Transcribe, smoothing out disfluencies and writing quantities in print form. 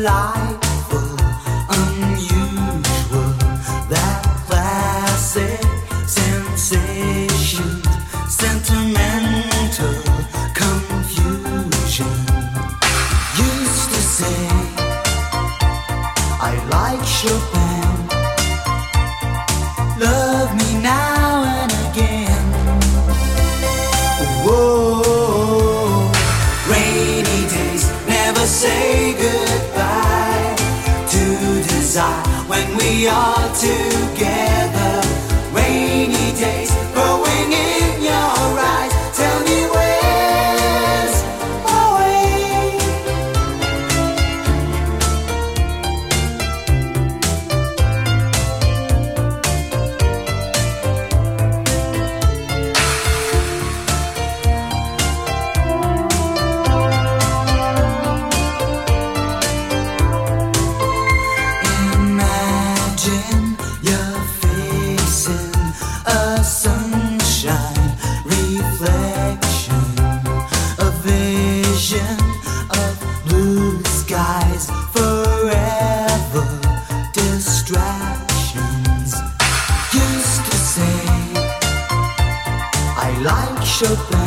delightful, unusual, that classic sensation, sentimental confusion. Used to say I like Chopin, love me now and again. Whoa, rainy days never say goodbye to desire when we are together. Rainy days growing in your eyes, tell me where's my way. Imagine you're facing a sunshine reflection, a vision of blue skies, forever distractions. Used to say I like Chopin,